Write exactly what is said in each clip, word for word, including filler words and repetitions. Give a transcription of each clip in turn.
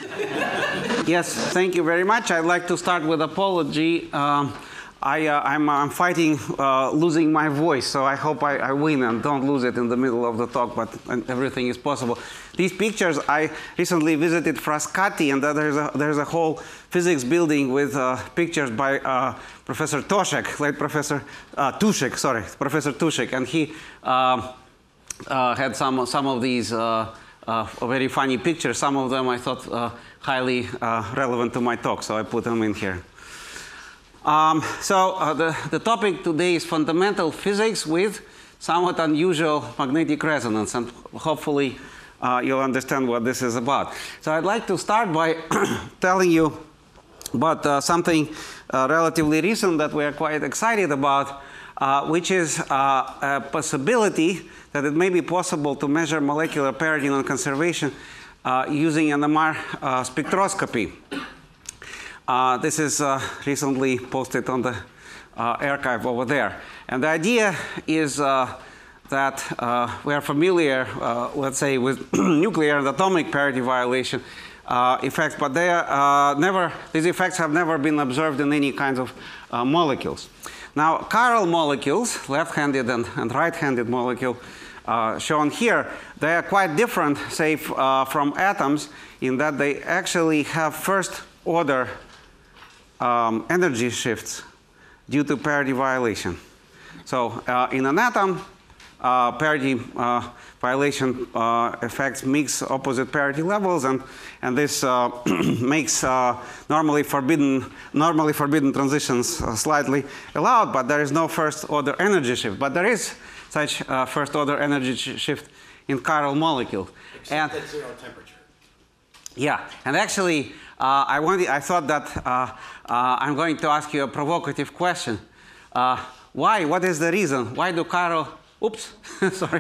Yes, thank you very much. I'd like to start with apology. Um, I, uh, I'm, I'm fighting uh, losing my voice, so I hope I, I win and don't lose it in the middle of the talk, but everything is possible. These pictures, I recently visited Frascati, and there's a, there's a whole physics building with uh, pictures by uh, Professor Toshek, late Professor uh, Tušek, sorry, Professor Tušek, and he uh, uh, had some, some of these uh, uh, very funny pictures. Some of them I thought uh, highly uh, relevant to my talk, so I put them in here. Um, so uh, the, the topic today is fundamental physics with somewhat unusual magnetic resonance, and hopefully uh, you'll understand what this is about. So I'd like to start by telling you about uh, something uh, relatively recent that we are quite excited about, uh, which is uh, a possibility that it may be possible to measure molecular parity non-conservation uh, using N M R uh, spectroscopy. Uh, this is uh, recently posted on the uh, archive over there. And the idea is uh, that uh, we are familiar, uh, let's say, with nuclear and atomic parity violation uh, effects, but they are, uh, never, these effects have never been observed in any kinds of uh, molecules. Now, chiral molecules, left-handed and, and right-handed molecule, uh, shown here, they are quite different, say, uh, from atoms in that they actually have first-order Um, energy shifts due to parity violation. So uh, in an atom, uh, parity uh, violation uh, affects mix opposite parity levels, and and this uh, makes uh, normally forbidden normally forbidden transitions uh, slightly allowed, but there is no first order energy shift. But there is such uh, first order energy sh shift in chiral molecule. Except and, at zero temperature. Yeah, and actually, uh, I wanted, I thought that uh, uh, I'm going to ask you a provocative question. Uh, why? What is the reason? Why do chiral, oops, sorry,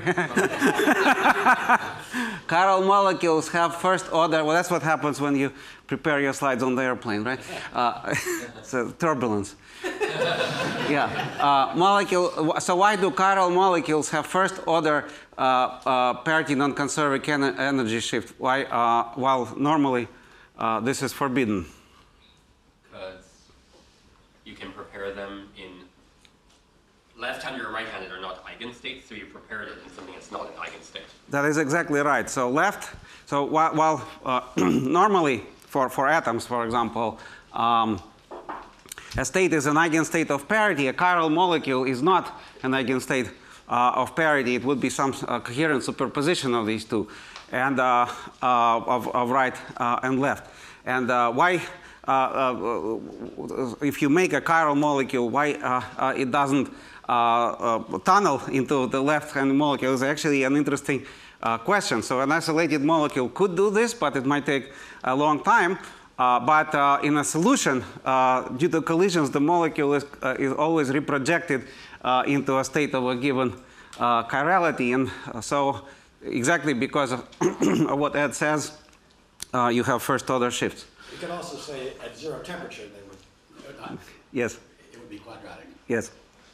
chiral molecules have first order? Well, that's what happens when you prepare your slides on the airplane, right? Uh, so turbulence. Yeah, uh, molecule. So why do chiral molecules have first order uh, uh, parity non-conserving en energy shift? Why, uh, while normally uh, this is forbidden? Because you can prepare them in left-handed or right-handed are not eigenstates, so you prepare it in something that's not an eigenstate. That is exactly right. So left. So while, while uh, normally for for atoms, for example. Um, A state is an eigenstate of parity. A chiral molecule is not an eigenstate uh, of parity. It would be some uh, coherent superposition of these two, and uh, uh, of, of right uh, and left. And uh, why, uh, uh, if you make a chiral molecule, why uh, uh, it doesn't uh, uh, tunnel into the left-hand molecule is actually an interesting uh, question. So an isolated molecule could do this, but it might take a long time. Uh, but uh, in a solution, uh, due to collisions, the molecule is, uh, is always reprojected uh, into a state of a given uh, chirality. And uh, so exactly because of what Ed says, uh, you have first order shifts. You can also say at zero temperature, they would not. Yes. It would be quadratic. Yes.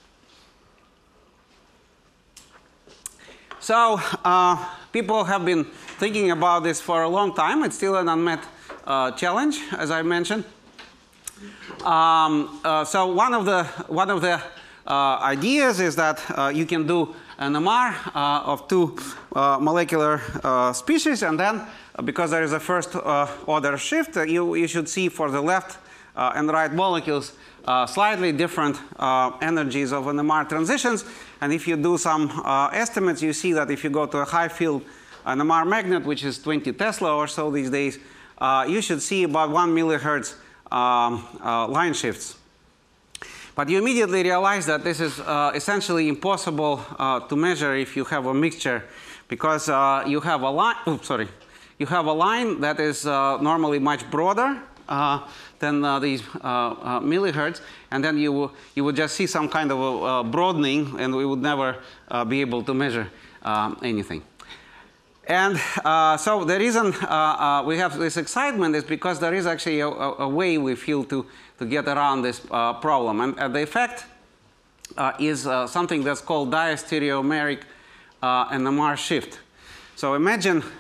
So uh, people have been thinking about this for a long time. It's still an unmet Uh, challenge, as I mentioned. Um, uh, so one of the one of the uh, ideas is that uh, you can do an N M R uh, of two uh, molecular uh, species, and then uh, because there is a first uh, order shift, uh, you you should see for the left uh, and right molecules uh, slightly different uh, energies of N M R transitions. And if you do some uh, estimates, you see that if you go to a high field N M R magnet, which is twenty Tesla or so these days, Uh, you should see about one millihertz um, uh, line shifts. But you immediately realize that this is uh, essentially impossible uh, to measure if you have a mixture, because uh, you have a line. Oops, sorry, you have a line that is uh, normally much broader uh, than uh, these uh, uh, millihertz, and then you you would just see some kind of a, uh, broadening, and we would never uh, be able to measure um, anything. And uh, so the reason uh, uh, we have this excitement is because there is actually a, a way we feel to, to get around this uh, problem. And uh, the effect uh, is uh, something that's called diastereomeric uh, N M R shift. So imagine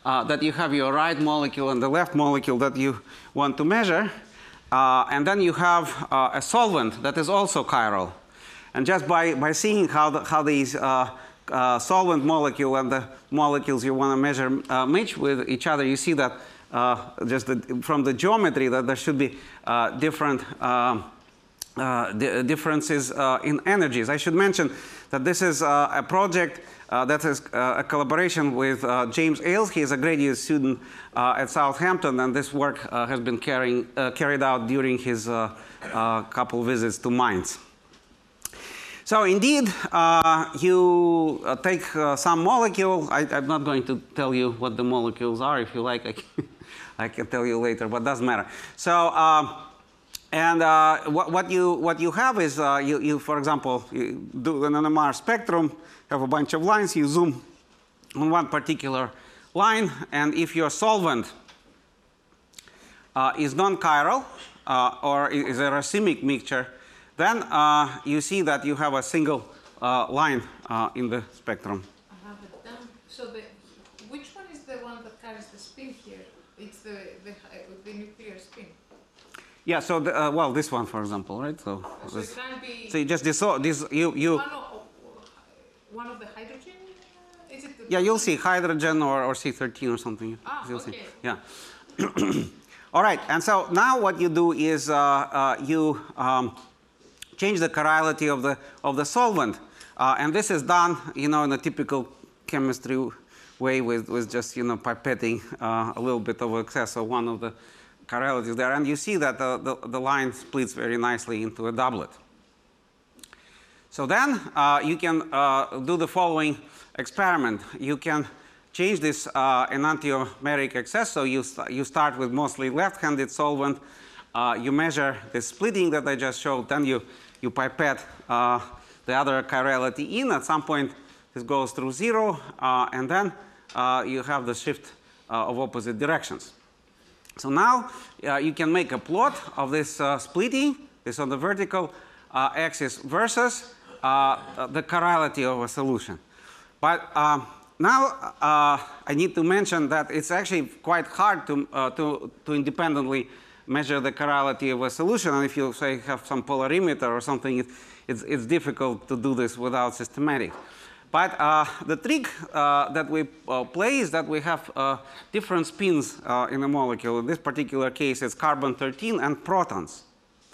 uh, that you have your right molecule and the left molecule that you want to measure. Uh, and then you have uh, a solvent that is also chiral. And just by, by seeing how, the, how these uh, uh, solvent molecule and the molecules you want to measure uh, match with each other, you see that uh, just the, from the geometry that there should be uh, different um, uh, di differences uh, in energies. I should mention that this is uh, a project uh, that is uh, a collaboration with uh, James Ailes. He is a graduate student uh, at Southampton, and this work uh, has been carrying, uh, carried out during his uh, uh, couple visits to mines. So indeed, uh, you uh, take uh, some molecule. I, I'm not going to tell you what the molecules are. If you like, I can, I can tell you later, but it doesn't matter. So, uh, and uh, what, what, you, what you have is, uh, you, you, for example, you do an N M R spectrum, have a bunch of lines, you zoom on one particular line, and if your solvent uh, is non-chiral, uh, or is a racemic mixture, then uh, you see that you have a single uh, line uh, in the spectrum. I have it done. So the, which one is the one that carries the spin here? It's the, the, the nuclear spin. Yeah, so, the, uh, well, this one, for example, right? So, So this, it can be so you just dissolve, this, you, you, one, of, one of the hydrogen? Uh, is it the yeah, you'll see hydrogen or, or C thirteen or something. Ah, You'll okay. see. Yeah. All right, and so now what you do is uh, uh, you um, change the chirality of the, of the solvent. Uh, and this is done, you know, in a typical chemistry way with, with just, you know, pipetting uh, a little bit of excess of one of the chiralities there. And you see that the, the, the line splits very nicely into a doublet. So then uh, you can uh, do the following experiment. You can change this uh, enantiomeric excess. So you, st you start with mostly left-handed solvent. Uh, you measure the splitting that I just showed. Then you, you pipette uh, the other chirality in. At some point, this goes through zero. Uh, and then uh, you have the shift uh, of opposite directions. So now uh, you can make a plot of this uh, splitting, this on the vertical uh, axis, versus uh, the chirality of a solution. But um, now uh, I need to mention that it's actually quite hard to, uh, to, to independently measure the chirality of a solution. And if you, say, have some polarimeter or something, it, it's, it's difficult to do this without systematic. But uh, the trick uh, that we uh, play is that we have uh, different spins uh, in a molecule. In this particular case, it's carbon thirteen and protons.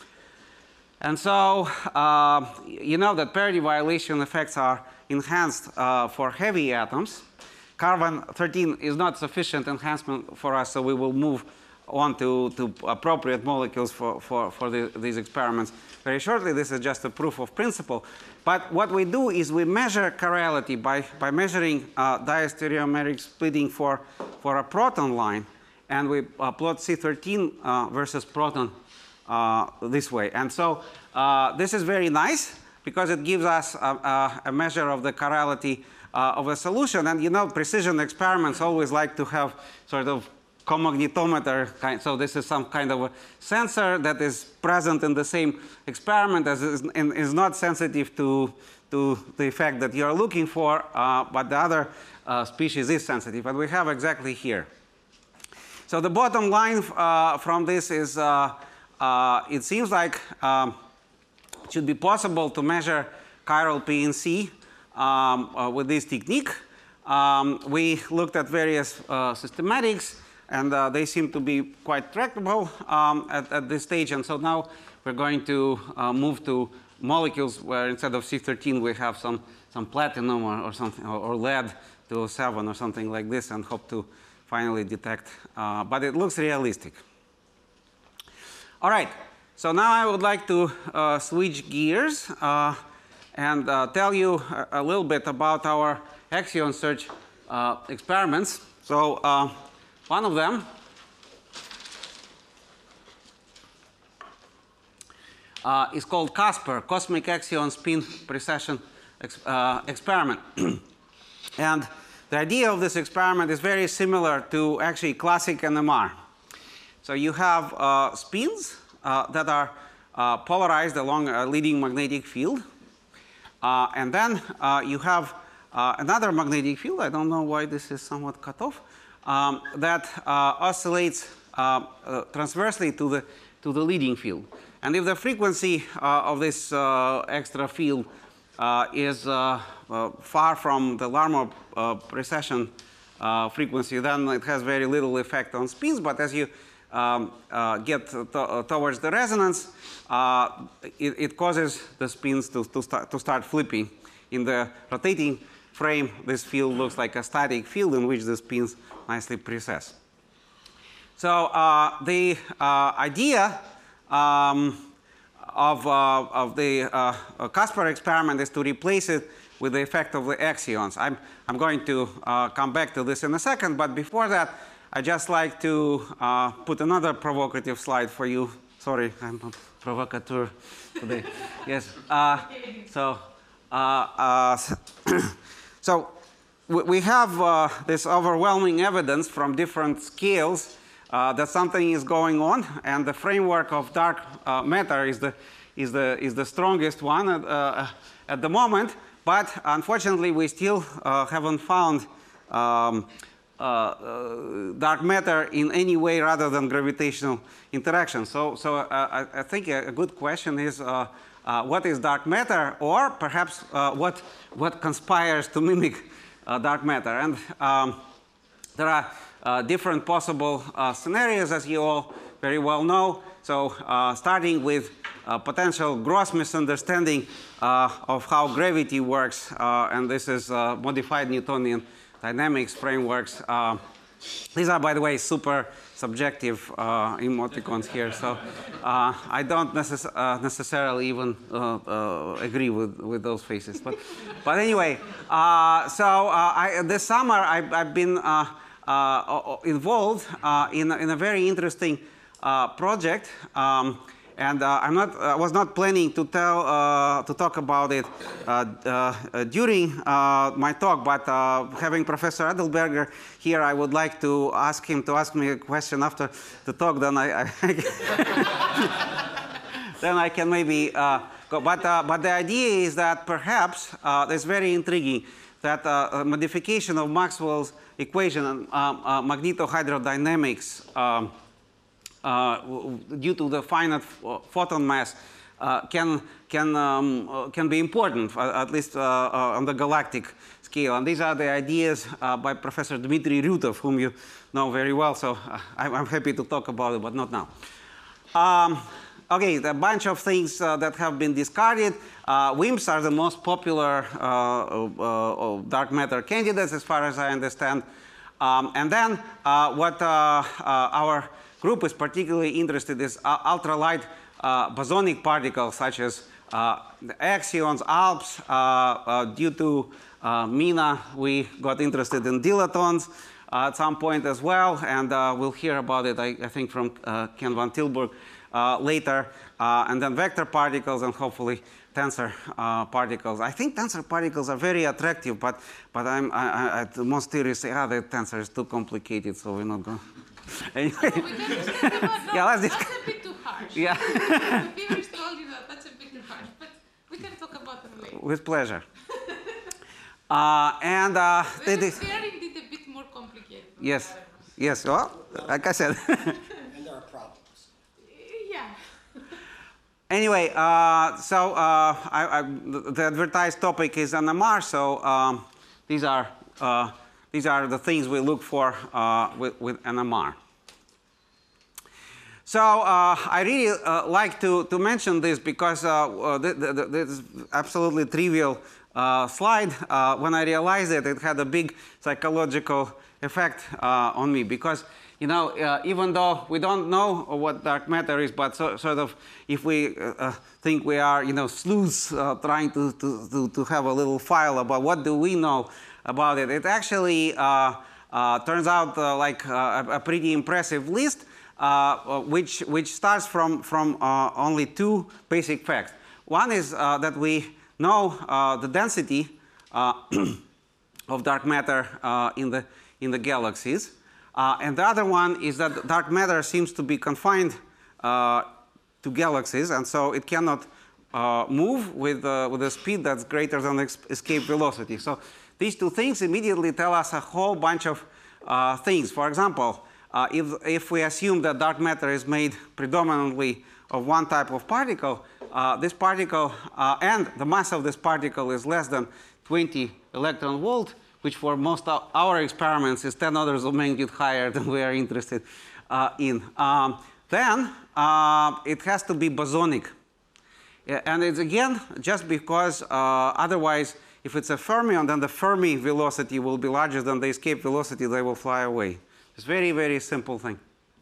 And so uh, you know that parity violation effects are enhanced uh, for heavy atoms. Carbon thirteen is not sufficient enhancement for us, so we will move on to, to appropriate molecules for, for, for the, these experiments very shortly. This is just a proof of principle. But what we do is we measure chirality by, by measuring uh, diastereomeric splitting for, for a proton line. And we uh, plot C thirteen uh, versus proton uh, this way. And so uh, this is very nice because it gives us a, a, a measure of the chirality uh, of a solution. And you know, precision experiments always like to have sort of comagnetometer kind. So this is some kind of a sensor that is present in the same experiment as is, and is not sensitive to, to the effect that you're looking for, uh, but the other uh, species is sensitive. And we have exactly here. So the bottom line uh, from this is uh, uh, it seems like um, it should be possible to measure chiral P and C um, uh, with this technique. Um, we looked at various uh, systematics, and uh, they seem to be quite tractable um, at, at this stage. And so now we're going to uh, move to molecules where instead of C thirteen we have some, some platinum or, or something, or, or lead two oh seven or something like this, and hope to finally detect. Uh, but it looks realistic. All right. So now I would like to uh, switch gears uh, and uh, tell you a, a little bit about our Axion search uh, experiments. So uh, one of them uh, is called CASPER, Cosmic Axion Spin Precession ex uh, Experiment. And the idea of this experiment is very similar to actually classic N M R. So you have uh, spins uh, that are uh, polarized along a leading magnetic field. Uh, and then uh, you have uh, another magnetic field. I don't know why this is somewhat cut off. um, that uh, oscillates uh, uh, transversely to the, to the leading field. And if the frequency uh, of this uh, extra field uh, is uh, uh, far from the Larmor uh, precession uh, frequency, then it has very little effect on spins. But as you um, uh, get to uh, towards the resonance, uh, it, it causes the spins to, to, start, to start flipping. In the rotating frame, this field looks like a static field in which the spins nicely precess. So uh, the uh, idea um, of, uh, of the uh, Caspar experiment is to replace it with the effect of the axions. I'm, I'm going to uh, come back to this in a second, but before that, I'd just like to uh, put another provocative slide for you. Sorry, I'm a provocateur today. Yes. Uh, so, uh, uh, so we have uh, this overwhelming evidence from different scales uh, that something is going on, and the framework of dark uh, matter is the is the is the strongest one at, uh, at the moment. But unfortunately, we still uh, haven't found um, uh, uh, dark matter in any way rather than gravitational interaction. So, so uh, I, I think a, a good question is uh, uh, what is dark matter, or perhaps uh, what what conspires to mimic uh, dark matter? And um, there are uh, different possible uh, scenarios, as you all very well know. So, uh, starting with uh, potential gross misunderstanding uh, of how gravity works, uh, and this is uh, modified Newtonian dynamics frameworks. Uh, these are, by the way, super subjective uh, emoticons here, so uh, I don't necess uh, necessarily even uh, uh, agree with, with those faces. But, but anyway, uh, so uh, I, this summer I've, I've been uh, uh, involved uh, in, in a very interesting uh, project. Um, And uh, I'm not, I was not planning to tell, uh, to talk about it uh, uh, during uh, my talk, but uh, having Professor Adelberger here, I would like to ask him to ask me a question after the talk. Then I, I then I can maybe uh, go. But uh, but the idea is that perhaps uh, it's very intriguing that uh, a modification of Maxwell's equation and um, uh, magnetohydrodynamics. Um, Uh, due to the finite photon mass, uh, can can um, uh, can be important, uh, at least uh, uh, on the galactic scale. And these are the ideas uh, by Professor Dmitry Ryutov, whom you know very well. So uh, I'm, I'm happy to talk about it, but not now. Um, okay, a bunch of things uh, that have been discarded. Uh, W I M Ps are the most popular uh, uh, dark matter candidates, as far as I understand. Um, and then uh, what uh, uh, our group is particularly interested is uh, ultralight uh, bosonic particles, such as uh, the axions, A L Ps. Uh, uh, due to uh, Mina, we got interested in dilatons uh, at some point as well, and uh, we'll hear about it, I, I think, from uh, Ken van Tilburg uh, later. Uh, and then vector particles, and hopefully tensor uh, particles. I think tensor particles are very attractive, but but I'm I, I, most theorists say, ah, the tensor is too complicated, so we're not going. Anyway. No, we can discuss about, no, Yeah, let's that's discuss. a bit too harsh. Yeah. The theorists told you that that's a bit too harsh, but we can talk about it later. With pleasure. uh, and uh, They, they, they are indeed a bit more complicated. than yes, the other ones. yes. Well, like I said. And there are problems. Yeah. Anyway, uh, so uh, I, I, the advertised topic is N M R. So um, these are uh, these are the things we look for uh, with, with N M R. So uh, I really uh, like to, to mention this because uh, uh, th th this is absolutely trivial uh, slide. Uh, when I realized it, it had a big psychological effect uh, on me because, you know, uh, even though we don't know what dark matter is, but so, sort of if we uh, think we are, you know, sleuths uh, trying to, to, to, to have a little file about what do we know about it, it actually uh, uh, turns out uh, like uh, a, a pretty impressive list, uh, which, which starts from, from uh, only two basic facts. One is uh, that we know uh, the density uh, of dark matter uh, in, the, in the galaxies. Uh, and the other one is that dark matter seems to be confined uh, to galaxies, and so it cannot uh, move with, uh, with a speed that's greater than escape velocity. So these two things immediately tell us a whole bunch of uh, things. For example, uh, if, if we assume that dark matter is made predominantly of one type of particle, uh, this particle, uh, and the mass of this particle is less than twenty electron volt, which for most of our experiments is ten orders of magnitude higher than we are interested uh, in, um, then uh, it has to be bosonic. And it's again just because uh, otherwise, if it's a fermion, then the Fermi velocity will be larger than the escape velocity, they will fly away. It's a very, very simple thing.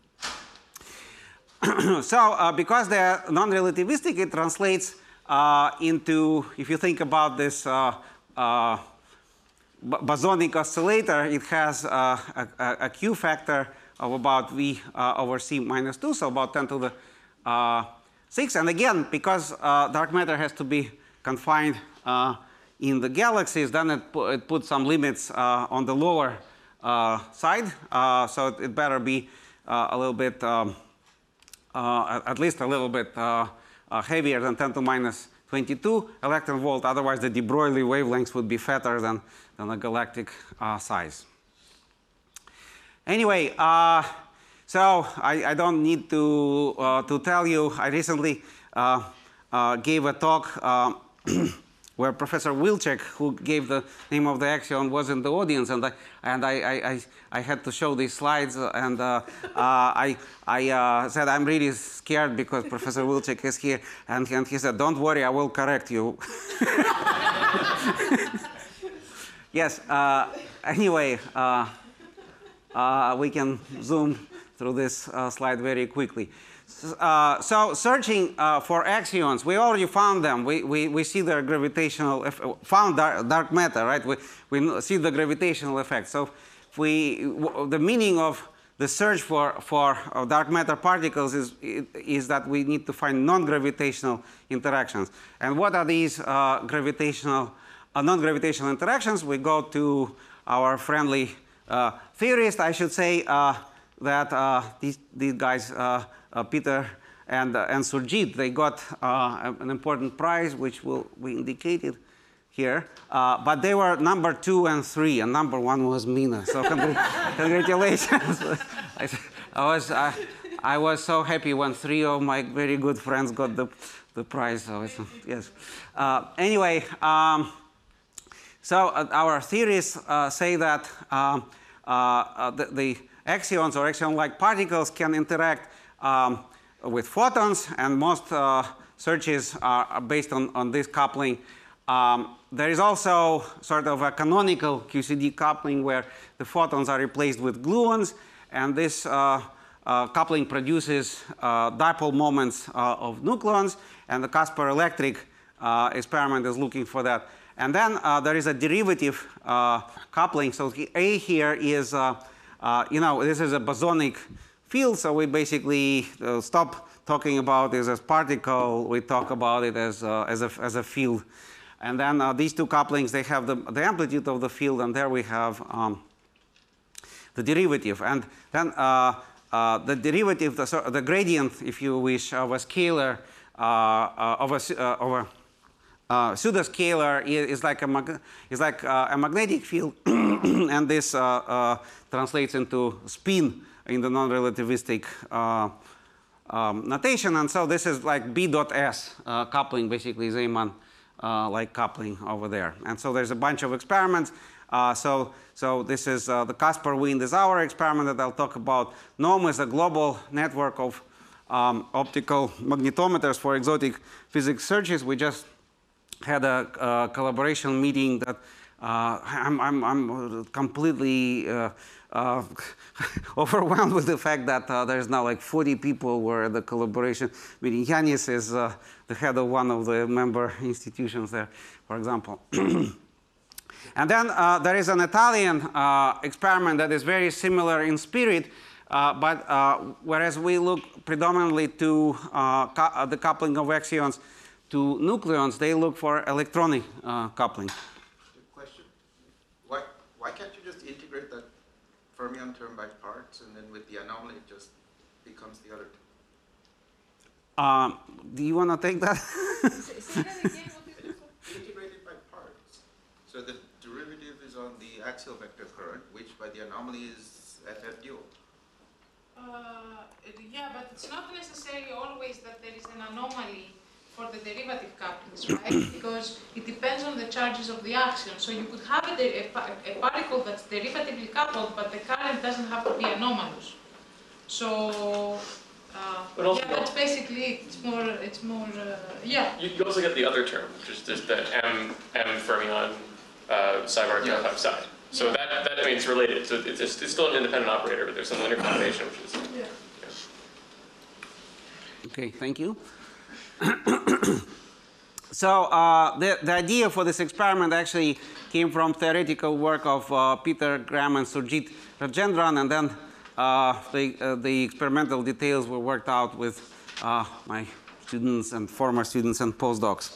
So uh, because they're non-relativistic, it translates uh, into, if you think about this uh, uh, bosonic oscillator, it has uh, a, a, a Q factor of about V uh, over C minus two, so about ten to the uh, six. And again, because uh, dark matter has to be confined uh, in the galaxies, then it, pu it puts some limits uh, on the lower uh, side. Uh, so it, it better be uh, a little bit, um, uh, at least a little bit uh, uh, heavier than ten to minus twenty-two electron volt. Otherwise, the de Broglie wavelengths would be fatter than, than the galactic uh, size. Anyway, uh, so I, I don't need to, uh, to tell you, I recently uh, uh, gave a talk uh, where Professor Wilczek, who gave the name of the axion, was in the audience, and I, and I, I, I, I had to show these slides, and uh, uh, I, I uh, said, I'm really scared because Professor Wilczek is here, and, and he said, don't worry, I will correct you. Yes, uh, anyway, uh, uh, we can zoom through this uh, slide very quickly. Uh, so searching uh, for axions, we already found them. We, we, we see their gravitational, found dark, dark matter, right? We, we see the gravitational effect. So if we, the meaning of the search for, for uh, dark matter particles is, is that we need to find non-gravitational interactions. And what are these uh, gravitational, uh, non-gravitational interactions? We go to our friendly uh, theorist, I should say, uh, that uh, these, these guys, uh, uh, Peter and, uh, and Surjit, they got uh, an important prize, which will be indicated here. Uh, but they were number two and three, and number one was Mina. So congratulations. I, I, was, uh, I was so happy when three of my very good friends got the, the prize. So it's, yes. Uh, anyway, um, so uh, our theorists uh, say that um, uh, uh, the, the axions or axion-like particles can interact um, with photons, and most uh, searches are based on, on this coupling. Um, there is also sort of a canonical Q C D coupling where the photons are replaced with gluons, and this uh, uh, coupling produces uh, dipole moments uh, of nucleons, and the Caspar electric uh, experiment is looking for that. And then uh, there is a derivative uh, coupling. So A here is uh, Uh, you know, this is a bosonic field, so we basically uh, stop talking about it as a particle. We talk about it as, uh, as, a, as a field. And then uh, these two couplings, they have the, the amplitude of the field, and there we have um, the derivative. And then uh, uh, the derivative, the, the gradient, if you wish, of a scalar, uh, uh, of a, uh, of a uh, pseudoscalar is, is like, a, mag is like uh, a magnetic field, and this uh, uh, translates into spin in the non-relativistic uh, um, notation. And so this is like B dot S uh, coupling, basically Zeeman uh, like coupling over there. And so there's a bunch of experiments. Uh, so, so this is uh, the Caspar wind is our experiment that I'll talk about. NOM is a global network of um, optical magnetometers for exotic physics searches. We just had a uh, collaboration meeting that uh, I'm, I'm, I'm completely uh, uh, overwhelmed with the fact that uh, there's now like forty people were at the collaboration meeting. Yanis is uh, the head of one of the member institutions there, for example. And then uh, there is an Italian uh, experiment that is very similar in spirit, uh, but uh, whereas we look predominantly to uh, cu the coupling of axions to nucleons, they look for electronic uh, coupling. Question: Why why can't you just integrate that fermion term by parts, and then with the anomaly it just becomes the other term? Um, do you want to take that? Integrate it by parts. So the derivative is on the axial vector current, which by the anomaly is F F dual. Uh, yeah, but it's not necessarily always that there is an anomaly for the derivative couplings, right? Because it depends on the charges of the axion. So you could have a, a, a particle that's derivatively coupled, but the current doesn't have to be anomalous. So, uh, But also- yeah, that's basically it. It's more, it's more, uh, yeah. You, you also get the other term, which is just the M M fermion uh, psi bar Yeah. times psi. So Yeah. that that I mean it's related. So it's just, it's still an independent operator, but there's some linear combination, which is Yeah. Okay, thank you. So uh, the, the idea for this experiment actually came from theoretical work of uh, Peter Graham and Surjit Rajendran, and then uh, the, uh, the experimental details were worked out with uh, my students and former students and postdocs.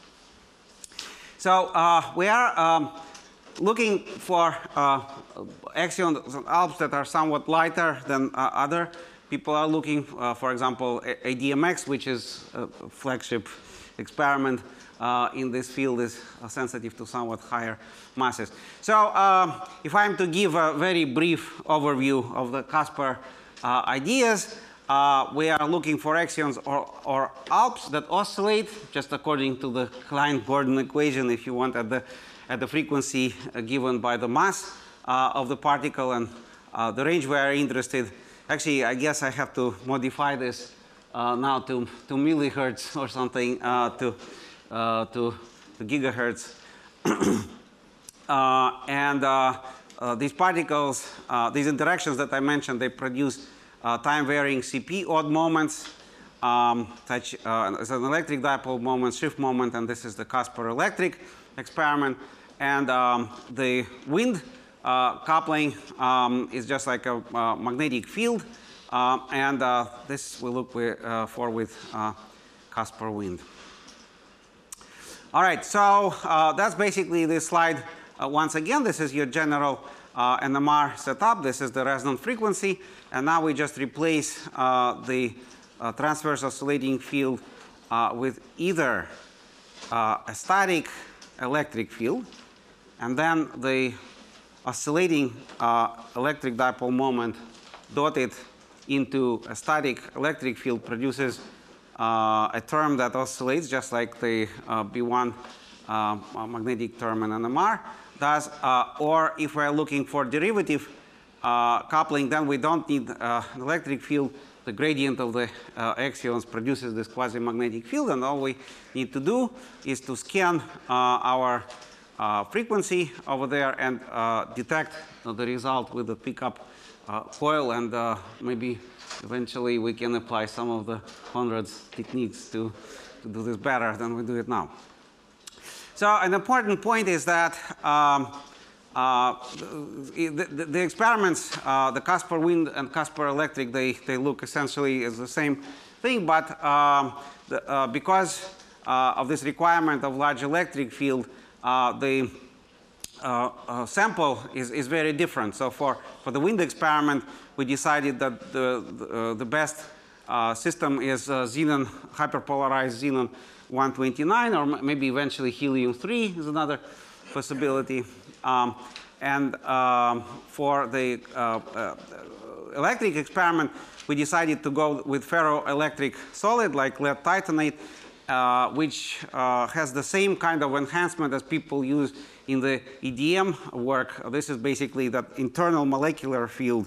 So uh, we are um, looking for uh, axions and Alps that are somewhat lighter than uh, other. People are looking, uh, for example, A D M X, which is a flagship experiment uh, in this field, is uh, sensitive to somewhat higher masses. So um, if I'm to give a very brief overview of the Caspar uh, ideas, uh, we are looking for axions or, or Alps that oscillate, just according to the Klein-Gordon equation, if you want, at the, at the frequency uh, given by the mass uh, of the particle, and uh, the range we are interested. Actually, I guess I have to modify this uh, now to, to millihertz or something, uh, to, uh, to, to gigahertz. uh, and uh, uh, these particles, uh, these interactions that I mentioned, they produce uh, time-varying C P odd moments, um, such uh, as an electric dipole moment, shift moment, and this is the Caspar electric experiment. And um, the wind Uh, coupling um, is just like a uh, magnetic field, uh, and uh, this we look with, uh, for with uh, Caspar wind. All right, so uh, that's basically this slide. Uh, once again, this is your general uh, N M R setup. This is the resonant frequency, and now we just replace uh, the uh, transverse oscillating field uh, with either uh, a static electric field, and then the oscillating uh, electric dipole moment dotted into a static electric field produces uh, a term that oscillates just like the uh, B one uh, magnetic term in N M R does. Uh, or if we're looking for derivative uh, coupling, then we don't need uh, an electric field. The gradient of the uh, axions produces this quasi-magnetic field, and all we need to do is to scan uh, our Uh, frequency over there and uh, detect uh, the result with the pickup uh, coil, and uh, maybe eventually we can apply some of the hundreds techniques to, to do this better than we do it now. So an important point is that um, uh, the, the, the experiments, uh, the Caspar wind and Caspar electric, they, they look essentially as the same thing, but um, the, uh, because uh, of this requirement of large electric field, Uh, the uh, uh, sample is, is very different. So for, for the wind experiment, we decided that the, the, uh, the best uh, system is uh, xenon, hyperpolarized xenon one twenty-nine, or maybe eventually helium three is another possibility. Um, and um, for the uh, uh, electric experiment, we decided to go with ferroelectric solid like lead titanate, Uh, which uh, has the same kind of enhancement as people use in the E D M work. This is basically that internal molecular field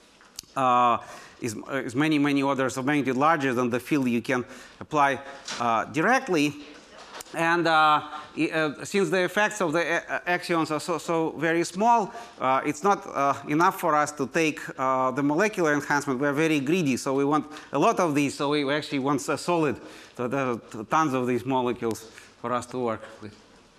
uh, is, is many, many orders of magnitude larger than the field you can apply uh, directly. And uh, uh, since the effects of the axions are so, so very small, uh, it's not uh, enough for us to take uh, the molecular enhancement. We're very greedy, so we want a lot of these, so we actually want a solid. So there are tons of these molecules for us to work with.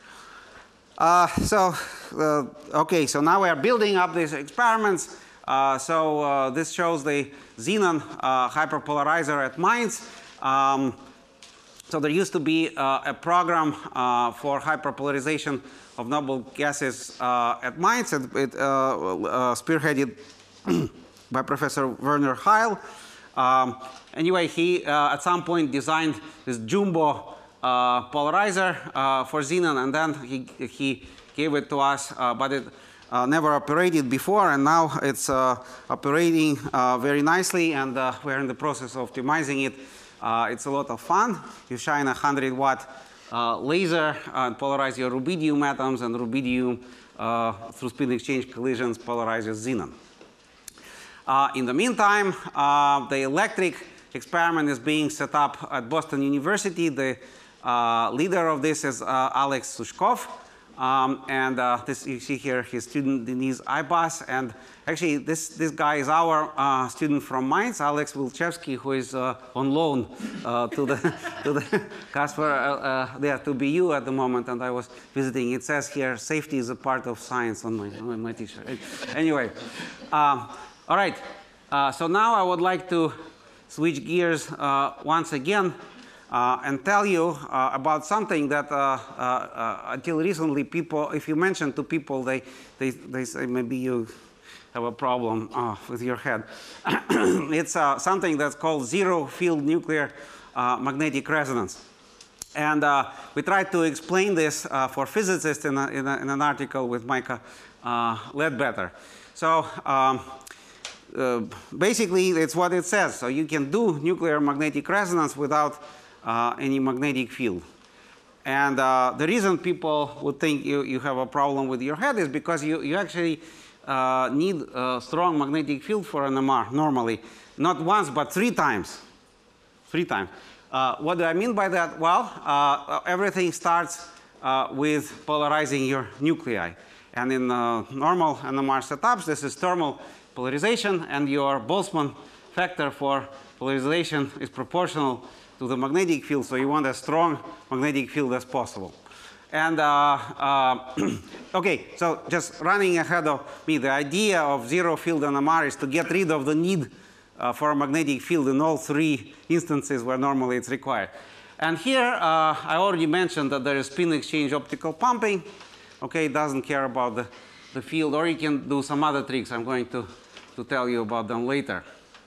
Uh, so, uh, okay, so now we are building up these experiments. Uh, so uh, this shows the xenon uh, hyperpolarizer at Mainz. Um, So there used to be uh, a program uh, for hyperpolarization of noble gases uh, at Mainz. It, it uh, uh, spearheaded by Professor Werner Heil. Um, anyway, he uh, at some point designed this jumbo uh, polarizer uh, for xenon, and then he, he gave it to us, uh, but it uh, never operated before, and now it's uh, operating uh, very nicely, and uh, we're in the process of optimizing it. Uh, it's a lot of fun. You shine a one hundred watt uh, laser and polarize your rubidium atoms, and rubidium uh, through spin exchange collisions polarizes xenon. Uh, in the meantime, uh, the electric experiment is being set up at Boston University. The uh, leader of this is uh, Alex Sushkov. Um, and uh, this, you see here his student Denise Ibas. And actually, this, this guy is our uh, student from Mainz, Alex Wilczewski, who is uh, on loan uh, to the, to the Casper, uh, uh, there to B U at the moment. And I was visiting. It says here, safety is a part of science on my, on my t-shirt. Anyway. Um, All right, uh, so now I would like to switch gears uh, once again uh, and tell you uh, about something that uh, uh, uh, until recently people, if you mention to people, they, they, they say maybe you have a problem uh, with your head. It's uh, something that's called zero field nuclear uh, magnetic resonance. And uh, we tried to explain this uh, for physicists in, a, in, a, in an article with Micah uh, Ledbetter. So, um, Uh, basically, it's what it says. So you can do nuclear magnetic resonance without uh, any magnetic field. And uh, the reason people would think you, you have a problem with your head is because you, you actually uh, need a strong magnetic field for N M R normally. Not once, but three times. Three times. Uh, what do I mean by that? Well, uh, everything starts uh, with polarizing your nuclei. And in uh, normal N M R setups, this is thermal polarization, and your Boltzmann factor for polarization is proportional to the magnetic field, so you want as strong magnetic field as possible. And uh, uh, okay, so just running ahead of me, the idea of zero field N M R is to get rid of the need uh, for a magnetic field in all three instances where normally it's required. And here, uh, I already mentioned that there is spin exchange optical pumping. Okay, it doesn't care about the, the field, or you can do some other tricks. I'm going to to tell you about them later.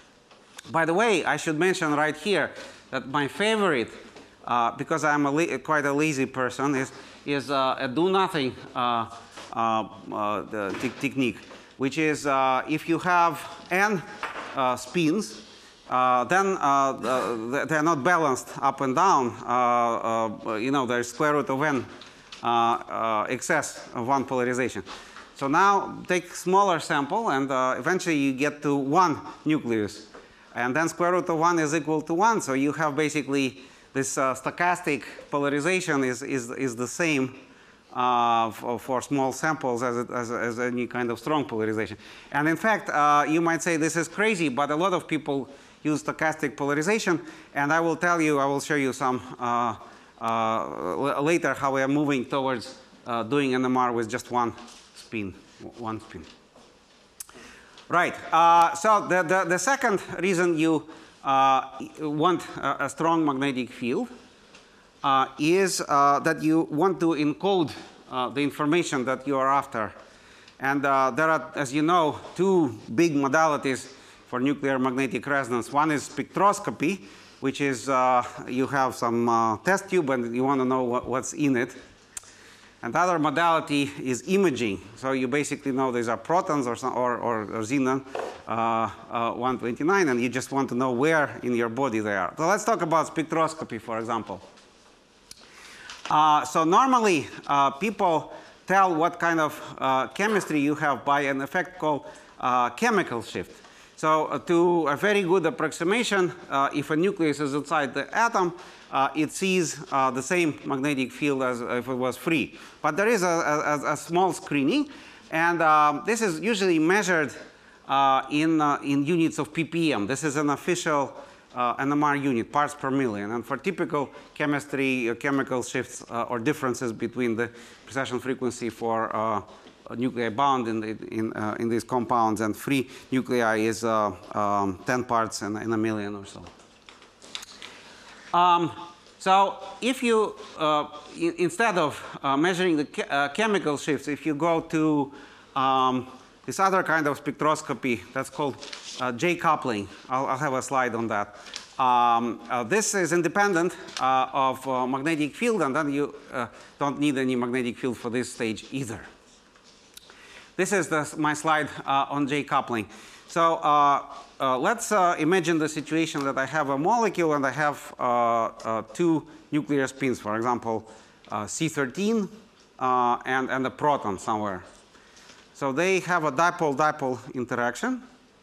By the way, I should mention right here that my favorite, uh, because I'm a quite a lazy person, is, is uh, a do-nothing uh, uh, uh, the technique, which is uh, if you have n uh, spins, uh, then uh, they're not balanced up and down. Uh, uh, you know, there's square root of n uh, uh, excess of one polarization. So now take smaller sample, and uh, eventually you get to one nucleus. And then square root of one is equal to one. So you have basically this uh, stochastic polarization is, is, is the same uh, for, for small samples as, it, as, as any kind of strong polarization. And in fact, uh, you might say this is crazy, but a lot of people use stochastic polarization. And I will tell you, I will show you some uh, uh, later how we are moving towards uh, doing N M R with just one spin, one spin. Right, uh, so the, the, the second reason you uh, want a, a strong magnetic field uh, is uh, that you want to encode uh, the information that you are after. And uh, there are, as you know, two big modalities for nuclear magnetic resonance. One is spectroscopy, which is uh, you have some uh, test tube and you want to know what, what's in it. And the other modality is imaging. So you basically know these are protons or, some, or, or, or xenon uh, uh, one twenty-nine, and you just want to know where in your body they are. So let's talk about spectroscopy, for example. Uh, so normally, uh, people tell what kind of uh, chemistry you have by an effect called uh, chemical shift. So uh, to a very good approximation, uh, if a nucleus is inside the atom, Uh, it sees uh, the same magnetic field as if it was free. But there is a, a, a small screening, and um, this is usually measured uh, in, uh, in units of P P M. This is an official uh, N M R unit, parts per million. And for typical chemistry, uh, chemical shifts uh, or differences between the precession frequency for uh, nuclei bound in, the, in, uh, in these compounds and free nuclei is uh, um, ten parts in, in a million or so. Um, so if you, uh, instead of uh, measuring the che uh, chemical shifts, if you go to um, this other kind of spectroscopy that's called uh, J coupling, I'll, I'll have a slide on that. Um, uh, this is independent uh, of uh, magnetic field, and then you uh, don't need any magnetic field for this stage either. This is the, my slide uh, on J coupling. So uh, uh, let's uh, imagine the situation that I have a molecule and I have uh, uh, two nuclear spins, for example, uh, C thirteen uh, and, and a proton somewhere. So they have a dipole-dipole interaction.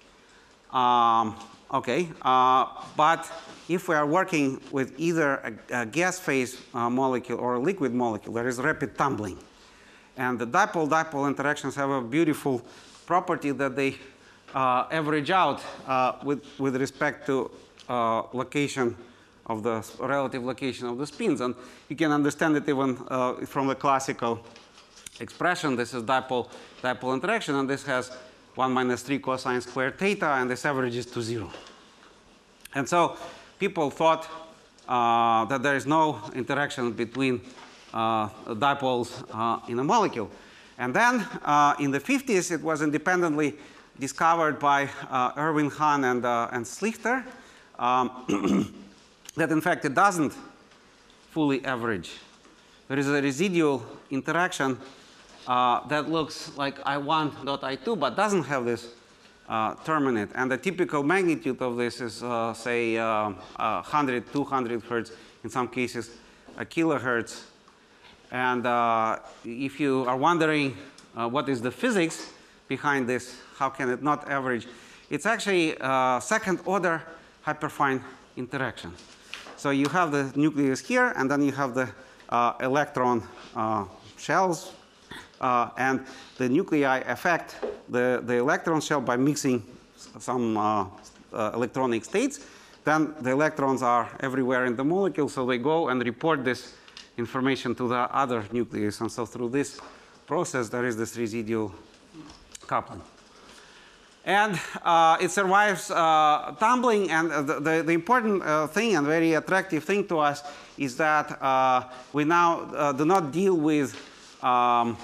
Um, okay, uh, but if we are working with either a, a gas phase uh, molecule or a liquid molecule, there is rapid tumbling. And the dipole-dipole interactions have a beautiful property that they uh, average out uh, with, with respect to uh, location of the relative location of the spins. And you can understand it even uh, from the classical expression. This is dipole-dipole interaction, and this has one minus three cosine squared theta, and this averages to zero. And so people thought uh, that there is no interaction between uh, dipoles uh, in a molecule. And then uh, in the fifties, it was independently discovered by uh, Erwin Hahn and, uh, and Schlichter um, that in fact it doesn't fully average. There is a residual interaction uh, that looks like I one dot I two, but doesn't have this uh, term in it. And the typical magnitude of this is, uh, say, uh, uh, one hundred, two hundred hertz, in some cases, a kilohertz. And uh, if you are wondering uh, what is the physics behind this, how can it not average? It's actually uh, second order hyperfine interaction. So you have the nucleus here, and then you have the uh, electron uh, shells, uh, and the nuclei affect the, the electron shell by mixing some uh, uh, electronic states. Then the electrons are everywhere in the molecule, so they go and report this information to the other nucleus. And so through this process, there is this residual coupling. And uh, it survives uh, tumbling. And uh, the, the, the important uh, thing and very attractive thing to us is that uh, we now uh, do not deal with um,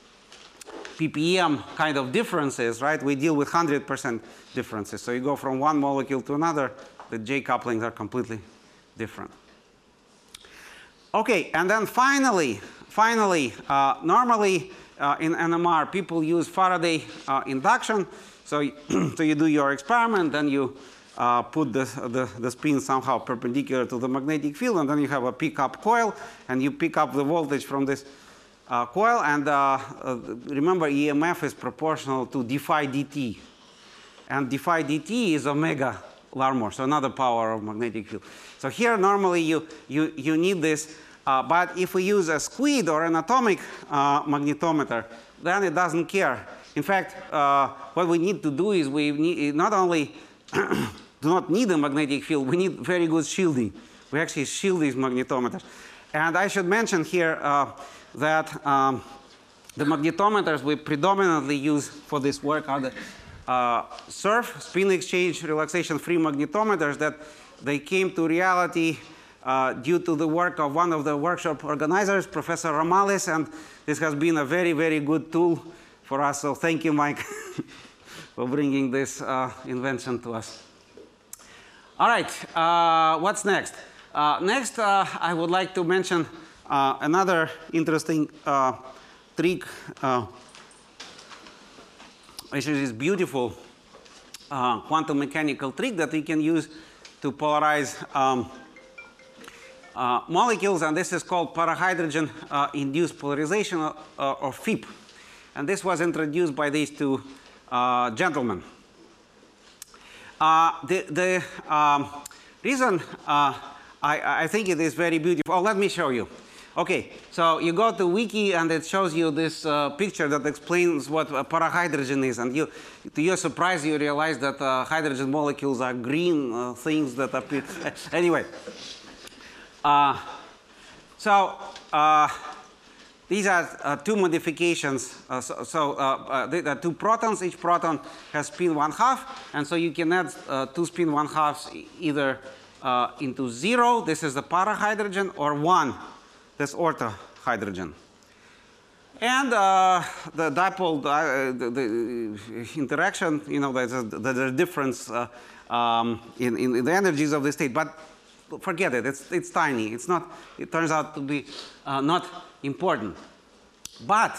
P P M kind of differences, right? We deal with one hundred percent differences. So you go from one molecule to another, the J couplings are completely different. Okay, and then finally, finally, uh, normally uh, in N M R, people use Faraday uh, induction. So, so you do your experiment, then you uh, put the, the, the spin somehow perpendicular to the magnetic field, and then you have a pickup coil, and you pick up the voltage from this uh, coil. And uh, uh, remember, E M F is proportional to d phi dt. And d phi dt is omega Larmor, so another power of magnetic field. So here, normally, you, you, you need this. Uh, but if we use a squid or an atomic uh, magnetometer, then it doesn't care. In fact, uh, what we need to do is we need not only do not need a magnetic field, we need very good shielding. We actually shield these magnetometers. And I should mention here uh, that um, the magnetometers we predominantly use for this work are the uh, S U R F, spin exchange relaxation free magnetometers, that they came to reality Uh, due to the work of one of the workshop organizers, Professor Ramalis, and this has been a very, very good tool for us. So thank you, Mike, for bringing this uh, invention to us. All right, uh, what's next? Uh, next, uh, I would like to mention uh, another interesting uh, trick, uh, which is this beautiful uh, quantum mechanical trick that we can use to polarize um, Uh, molecules, and this is called parahydrogen uh, induced polarization, uh, or F I P. And this was introduced by these two uh, gentlemen. Uh, the the um, reason uh, I, I think it is very beautiful. Oh, let me show you. Okay, so you go to Wiki, and it shows you this uh, picture that explains what uh, parahydrogen is. And you, to your surprise, you realize that uh, hydrogen molecules are green uh, things that appear. Anyway. Uh, so uh, these are uh, two modifications. Uh, so so uh, uh, there are two protons. Each proton has spin one half, and so you can add uh, two spin one halves either uh, into zero. This is the parahydrogen, or one, this ortho hydrogen. And uh, the dipole, uh, the, the interaction, you know, there's a, there's a difference uh, um, in, in the energies of the state, but forget it, it's, it's tiny. It's not, it turns out to be uh, not important. But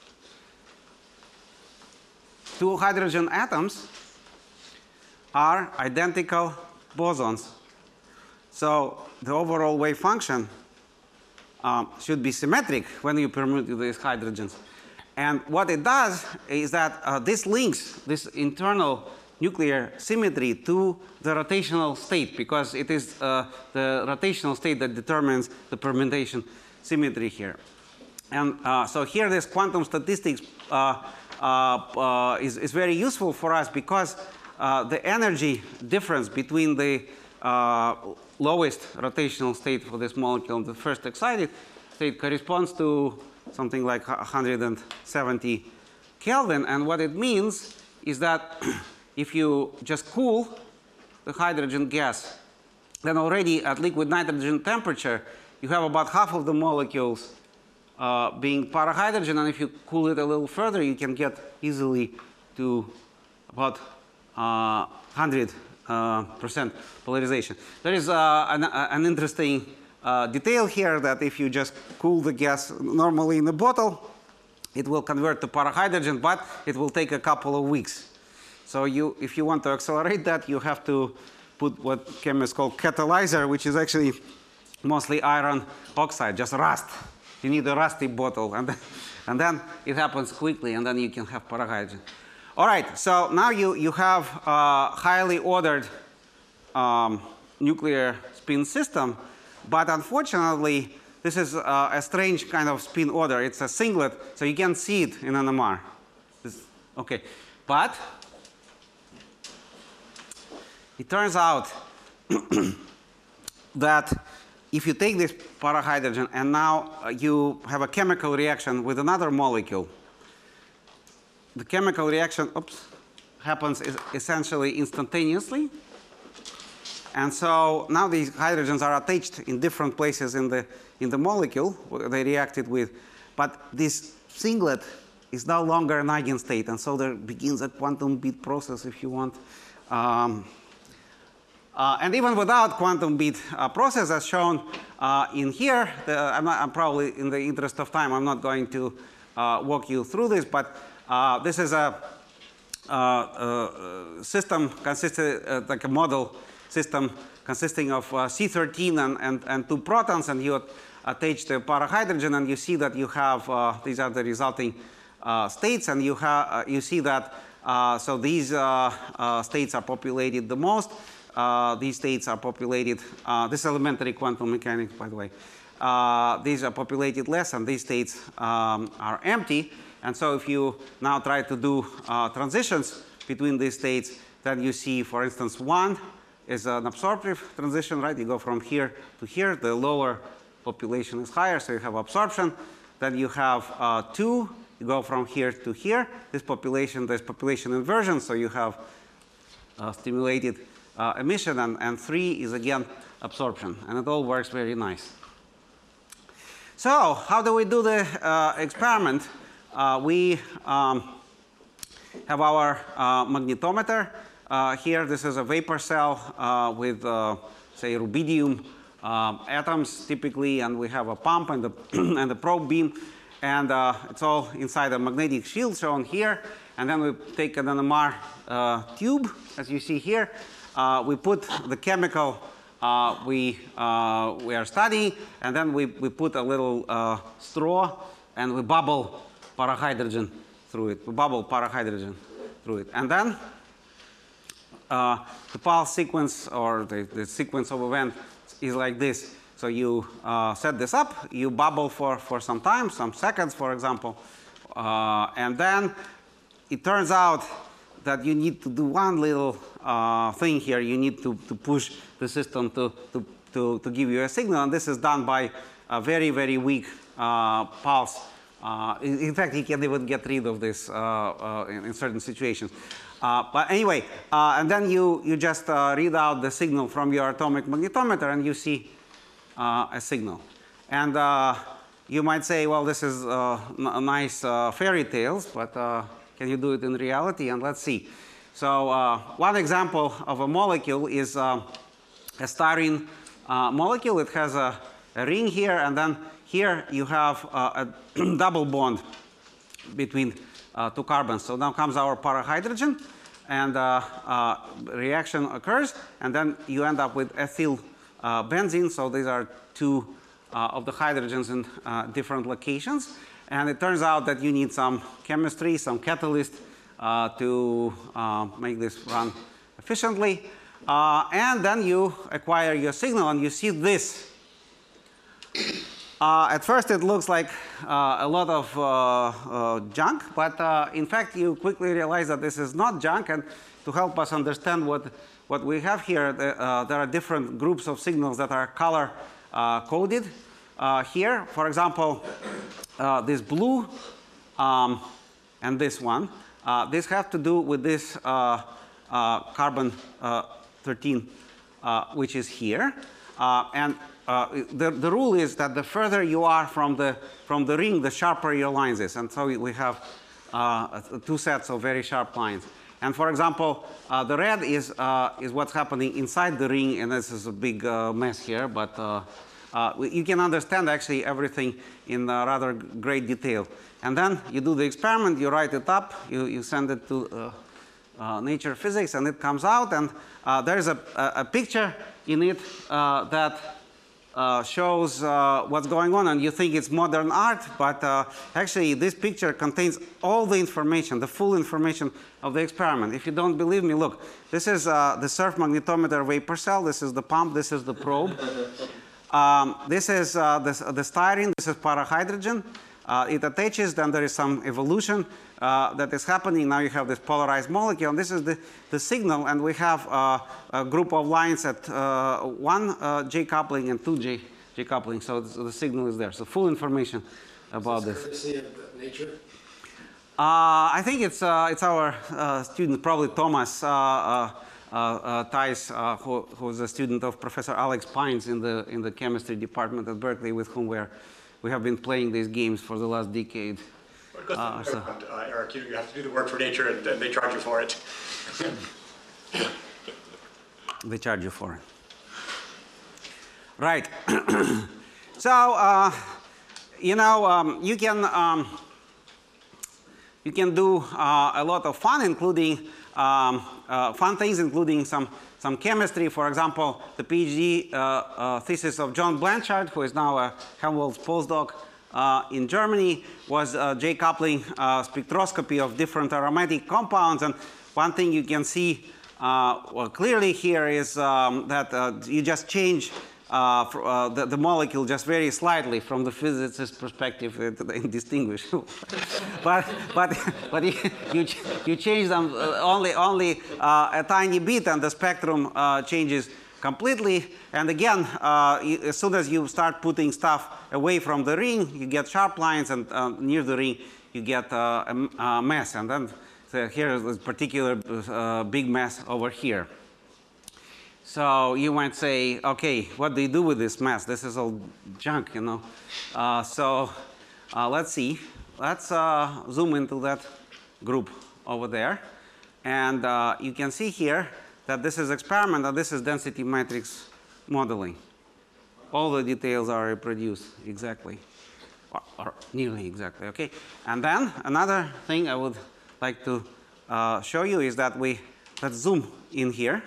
two hydrogen atoms are identical bosons. So the overall wave function um, should be symmetric when you permute these hydrogens. And what it does is that uh, this links this internal nuclear symmetry to the rotational state, because it is uh, the rotational state that determines the permutation symmetry here. And uh, so here this quantum statistics uh, uh, uh, is, is very useful for us, because uh, the energy difference between the uh, lowest rotational state for this molecule and the first excited state corresponds to something like one hundred seventy Kelvin. And what it means is that if you just cool the hydrogen gas, then already at liquid nitrogen temperature, you have about half of the molecules uh, being parahydrogen. And if you cool it a little further, you can get easily to about uh, one hundred percent uh, polarization. There is uh, an, uh, an interesting uh, detail here, that if you just cool the gas normally in a bottle, it will convert to parahydrogen, but it will take a couple of weeks. So you, if you want to accelerate that, you have to put what chemists call catalyzer, which is actually mostly iron oxide, just rust. You need a rusty bottle, and then, and then it happens quickly, and then you can have parahydrogen. All right, so now you, you have a highly ordered um, nuclear spin system, but unfortunately, this is uh, a strange kind of spin order. It's a singlet, so you can't see it in N M R. This, okay, but it turns out that if you take this parahydrogen and now uh, you have a chemical reaction with another molecule, the chemical reaction oops, happens is essentially instantaneously. And so now these hydrogens are attached in different places in the, in the molecule where they reacted with. But this singlet is no longer an eigenstate. And so there begins a quantum beat process, if you want. Um, uh, and even without quantum beat uh, process, as shown uh, in here, the, I'm, not, I'm probably, in the interest of time, I'm not going to uh, walk you through this. But uh, this is a uh, uh, system consisted uh, like a model system consisting of uh, C thirteen and, and, and two protons, and you attach the parahydrogen, and you see that you have, uh, these are the resulting uh, states, and you, uh, you see that, uh, so these uh, uh, states are populated the most, uh, these states are populated, uh, this is elementary quantum mechanics, by the way, uh, these are populated less, and these states um, are empty. And so if you now try to do uh, transitions between these states, then you see, for instance, one is an absorptive transition, right? You go from here to here. The lower population is higher, so you have absorption. Then you have uh, two. You go from here to here. This population, there's population inversion, so you have uh, stimulated uh, emission. And, and three is, again, absorption. And it all works very nice. So how do we do the uh, experiment? Uh, we um, have our uh, magnetometer. Uh, here, this is a vapor cell uh, with, uh, say, rubidium uh, atoms typically, and we have a pump and the, and the probe beam, and uh, it's all inside a magnetic shield shown here. And then we take an N M R uh, tube, as you see here. Uh, we put the chemical uh, we, uh, we are studying, and then we, we put a little uh, straw, and we bubble parahydrogen through it. We bubble parahydrogen through it. And then Uh, the pulse sequence, or the, the sequence of events, is like this. So you uh, set this up, you bubble for, for some time, some seconds, for example, uh, and then it turns out that you need to do one little uh, thing here. You need to, to push the system to, to, to, to give you a signal, and this is done by a very, very weak uh, pulse. Uh, in, in fact, you can even get rid of this uh, uh, in, in certain situations. Uh, but anyway, uh, and then you, you just uh, read out the signal from your atomic magnetometer, and you see uh, a signal. And uh, you might say, well, this is uh, n nice uh, fairy tales, but uh, can you do it in reality? And let's see. So uh, one example of a molecule is uh, a styrene uh, molecule. It has a, a ring here, and then here you have uh, a double bond between uh, two carbons. So now comes our parahydrogen, and uh, uh, reaction occurs, and then you end up with ethyl uh, benzene. So these are two uh, of the hydrogens in uh, different locations. And it turns out that you need some chemistry, some catalyst uh, to uh, make this run efficiently. Uh, and then you acquire your signal, and you see this. Uh, at first, it looks like uh, a lot of uh, uh, junk, but uh, in fact, you quickly realize that this is not junk. And to help us understand what, what we have here, the, uh, there are different groups of signals that are color uh, coded uh, here. For example, uh, this blue um, and this one, uh, this have to do with this uh, uh, carbon uh, thirteen, uh, which is here. Uh, and Uh, the, the rule is that the further you are from the, from the ring, the sharper your lines is. And so we have uh, two sets of very sharp lines. And for example, uh, the red is, uh, is what's happening inside the ring. And this is a big uh, mess here. But uh, uh, you can understand actually everything in uh, rather great detail. And then you do the experiment. You write it up. You, you send it to uh, uh, Nature Physics. And it comes out. And uh, there's a, a, a picture in it uh, that Uh, shows uh, what's going on, and you think it's modern art, but uh, actually this picture contains all the information, the full information of the experiment. If you don't believe me, look, this is uh, the surf magnetometer vapor cell, this is the pump, this is the probe. Um, this is uh, the, the styrene, this is parahydrogen. Uh, it attaches, then there is some evolution uh, that is happening. Now you have this polarized molecule, and this is the, the signal, and we have uh, a group of lines at uh, one uh, J coupling and two J, J coupling, so the, the signal is there. So full information about this. Courtesy of Nature? Uh, I think it's, uh, it's our uh, student, probably Thomas uh, uh, uh, Theis, uh, who, who's a student of Professor Alex Pines in the, in the chemistry department at Berkeley, with whom we're We have been playing these games for the last decade. Uh, so. uh, Eric, you, you have to do the work for Nature, and, and they charge you for it. They charge you for it. Right. So, uh, you know, um, you can um, you can do uh, a lot of fun, including um, uh, fun things, including some. Some chemistry. For example, the PhD uh, uh, thesis of John Blanchard, who is now a Helmholtz postdoc uh, in Germany, was uh, J-coupling uh, spectroscopy of different aromatic compounds. And one thing you can see uh, well, clearly here is um, that uh, you just change uh, for, uh, the, the molecule just very slightly from the physicist's perspective, uh, indistinguishable. but but but you, you you change them only only uh, a tiny bit, and the spectrum uh, changes completely. And again, uh, you, as soon as you start putting stuff away from the ring, you get sharp lines, and uh, near the ring you get uh, a, a mess. And then so here is this particular uh, big mess over here. So you might say, okay, what do you do with this mess? This is all junk, you know. Uh, so uh, let's see. Let's uh, zoom into that group over there. And uh, you can see here that this is experiment, and this is density matrix modeling. All the details are reproduced exactly, or, or nearly exactly, okay? And then another thing I would like to uh, show you is that we, let's zoom in here.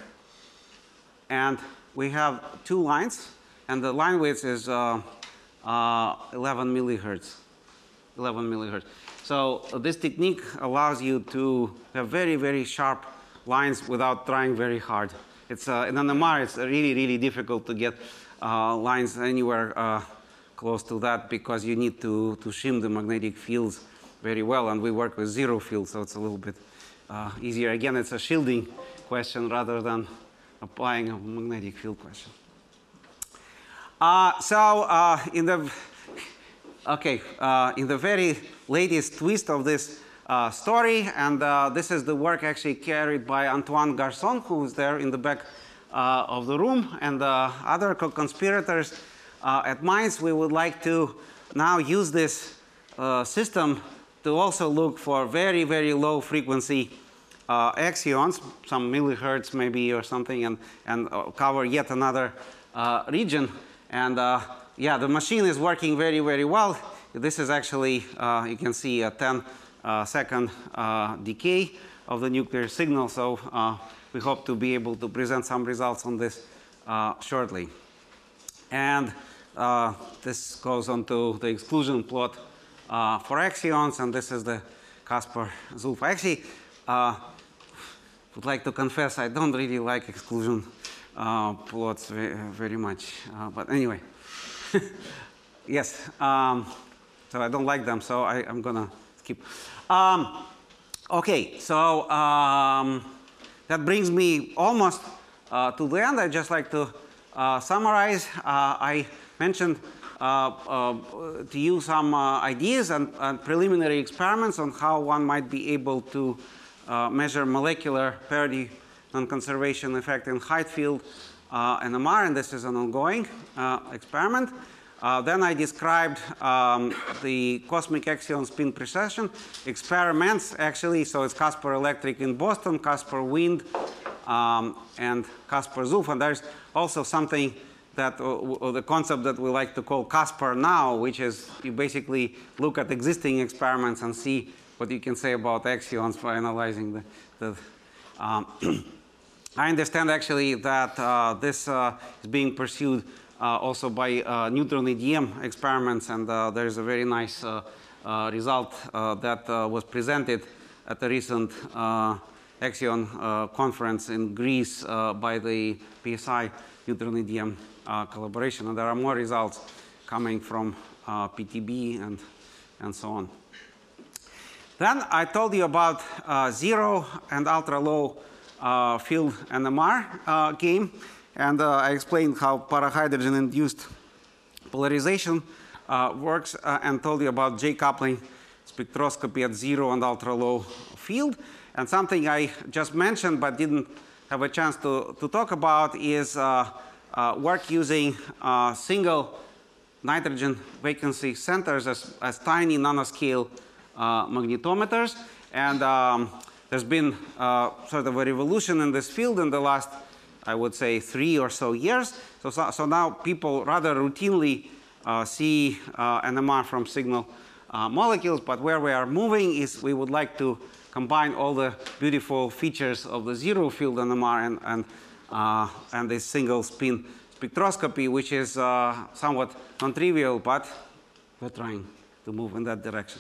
And we have two lines, and the line width is uh, uh, eleven millihertz. eleven millihertz. So uh, this technique allows you to have very, very sharp lines without trying very hard. It's uh, in N M R, it's really, really difficult to get uh, lines anywhere uh, close to that, because you need to to shim the magnetic fields very well, and we work with zero field, so it's a little bit uh, easier. Again, it's a shielding question rather than applying a magnetic field question. Uh, so uh, in the okay, uh, in the very latest twist of this uh, story, and uh, this is the work actually carried by Antoine Garçon, who is there in the back uh, of the room, and uh, other co-conspirators uh, at Mainz. We would like to now use this uh, system to also look for very, very low frequency uh, axions, some millihertz maybe or something, and, and uh, cover yet another uh, region. And uh, yeah, the machine is working very, very well. This is actually, uh, you can see a ten uh, second uh, decay of the nuclear signal. So uh, we hope to be able to present some results on this uh, shortly. And uh, this goes on to the exclusion plot uh, for axions, and this is the Caspar-Zulf. Actually, uh, would like to confess I don't really like exclusion uh, plots very, very much. Uh, but anyway, yes. Um, so I don't like them, so I, I'm going to skip. Um, okay, so um, that brings me almost uh, to the end. I'd just like to uh, summarize. Uh, I mentioned uh, uh, to you some uh, ideas and, and preliminary experiments on how one might be able to uh, measure molecular parity non-conservation effect in height field uh, N M R, and this is an ongoing uh, experiment. Uh, then I described um, the cosmic axion spin precession experiments, actually. So it's Caspar Electric in Boston, Caspar Wind, um, and Caspar-Zulf. And there's also something that, uh, the concept that we like to call Caspar Now, which is you basically look at existing experiments and see what you can say about axions for analyzing the. the um, I understand actually that uh, this uh, is being pursued uh, also by uh, neutron E D M experiments, and uh, there's a very nice uh, uh, result uh, that uh, was presented at the recent uh, Axion uh, conference in Greece uh, by the P S I neutron E D M uh, collaboration, and there are more results coming from uh, P T B and, and so on. Then I told you about uh, zero and ultra-low uh, field N M R uh, game, and uh, I explained how parahydrogen-induced polarization uh, works, uh, and told you about J-coupling spectroscopy at zero and ultra-low field. And something I just mentioned but didn't have a chance to, to talk about is uh, uh, work using uh, single nitrogen vacancy centers as, as tiny nanoscale uh, magnetometers. And um, there's been uh, sort of a revolution in this field in the last, I would say, three or so years. So, so, so now people rather routinely uh, see uh, N M R from signal uh, molecules, but where we are moving is we would like to combine all the beautiful features of the zero field N M R and, and, uh, and this single spin spectroscopy, which is uh, somewhat non-trivial, but we're trying to move in that direction.